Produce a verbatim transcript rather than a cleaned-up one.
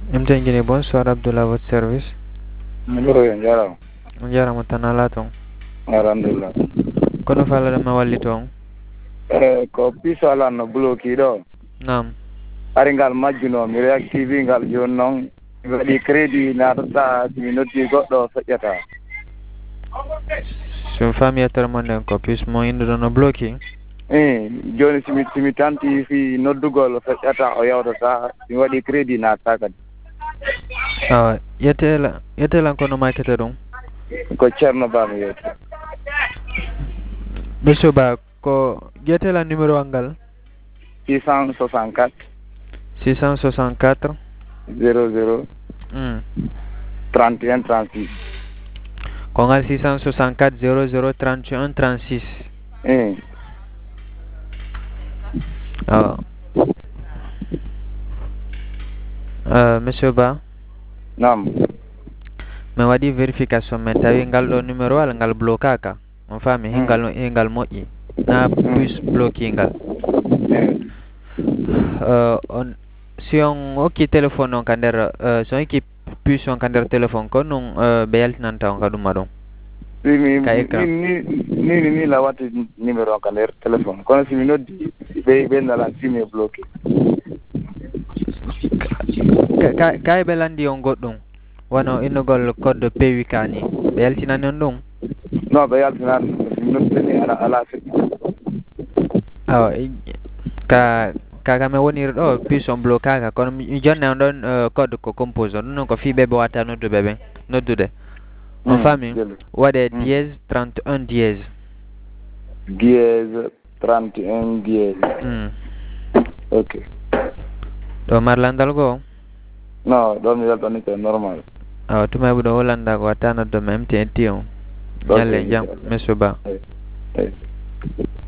M T N bonsoir Abdullah, votre service. Mjuro njara. Njara mutanala tong. Alhamdulillah. Kono fala da mawalli tong. Eh ko piso ala no bloki do. Nam. Ari ngal majjuno mi reactive ngal jonnon mi waɗi crédit natata mi noddi goɗɗo feƴƴata. Sum fami yatere mon ko pis mo inde no bloki. Eh joni simi simi tanti fi noddugol feƴƴata o yawtata mi waɗi crédit natata kadi. Ah, yetela yetela kono makete dum. Ko Cerno Ba mi yewti. Monsieur Ba ko yetela numéro angal six cent soixante-quatre six cent soixante-quatre zéro zéro hmm trente et un trente-six. ko ngal six cent soixante-quatre zéro zéro trente et un trente-six. Eh Ah. Euh, Monsieur Ba, nam. mi waɗi vérification men tawi ngal ɗo numéro wala ngal bloquaka on fami hingal hingal moƴƴi na plus bloqué ngal. Euh, on si on hokki téléphone on ka nder uh, so on hokki puce on ka nder téléphone ko non uh, ɓe yaltinanta on ka ɗuma ɗum mi ka écran ni ni ni ni la watti numéro on ka nder téléphone kono simi noddi ɓe ɓe ndalan simi e bloqué. ka kay ɓe landi on goɗɗum wono innugol code P W K ni ɓe yaltinani on ɗum. Non ɓe yaltinani simi noddini ala ala feƴƴi. awa ka kaka mi woniri ɗo puce on bloquaka kono mi jonne on ɗon uh, code ko compose on ɗum noon ko fiɓe ɓe watta nodduɓe ɓen noddude on fami waɗe dièse trente et un dièse dièse trente et un dièse. mm. Ok ɗo marlandal goo non ɗo mi weltani ko normal. awa tuma ɓuɗo hollanda ko watta noddoma M T N ti on ñalle jam monsieur Ba.